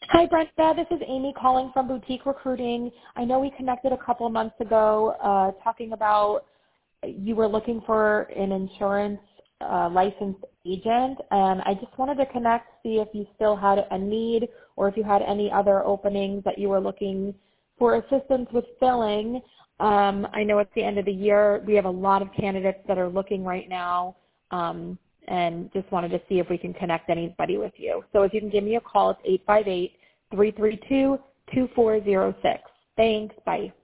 Hi, Brenda. This is Amy calling from Boutique Recruiting. I know we connected a couple of months ago talking about you were looking for an insurance licensed agent, and I just wanted to connect, see if you still had a need or if you had any other openings that you were looking for assistance with filling. I know it's the end of the year. We have a lot of candidates that are looking right now, and just wanted to see if we can connect anybody with you. So if you can give me a call, it's 858-332-2406. Thanks. Bye.